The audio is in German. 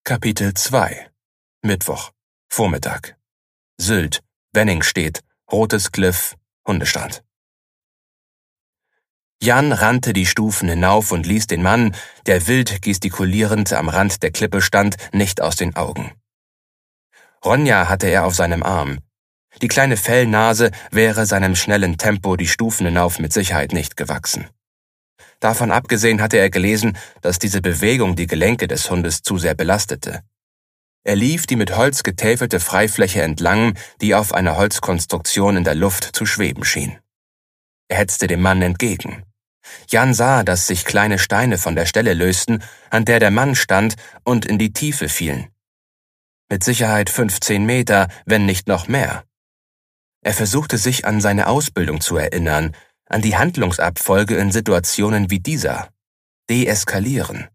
Kapitel 2 Mittwoch, Vormittag. Sylt, Wenningstedt, Rotes Kliff, Hundestrand. Jan rannte die Stufen hinauf und ließ den Mann, der wild gestikulierend am Rand der Klippe stand, nicht aus den Augen. Ronja hatte er auf seinem Arm. Die kleine Fellnase wäre seinem schnellen Tempo die Stufen hinauf mit Sicherheit nicht gewachsen. Davon abgesehen hatte er gelesen, dass diese Bewegung die Gelenke des Hundes zu sehr belastete. Er lief die mit Holz getäfelte Freifläche entlang, die auf einer Holzkonstruktion in der Luft zu schweben schien. Er hetzte dem Mann entgegen. Jan sah, dass sich kleine Steine von der Stelle lösten, an der der Mann stand, und in die Tiefe fielen. Mit Sicherheit 15 Meter, wenn nicht noch mehr. Er versuchte sich an seine Ausbildung zu erinnern, an die Handlungsabfolge in Situationen wie dieser. Deeskalieren.